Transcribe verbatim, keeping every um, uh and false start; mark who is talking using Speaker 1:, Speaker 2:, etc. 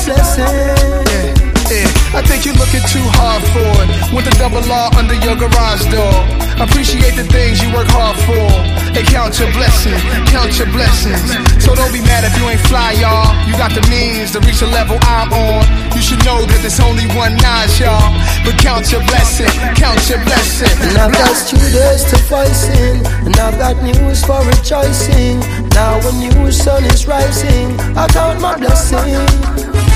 Speaker 1: blessing.
Speaker 2: Yeah, yeah. I think you're looking too hard for it. With the double R under your garage door. Appreciate the things you work hard for. And count your blessings, count your blessings. So don't be mad if you ain't fly, y'all. You got the means to reach the level I'm on. You should know that there's only one Nas, y'all. But count your blessing, count your blessing.
Speaker 1: And I've got students to voicing, and I've got news for rejoicing. Now a new sun is rising, I count my blessing.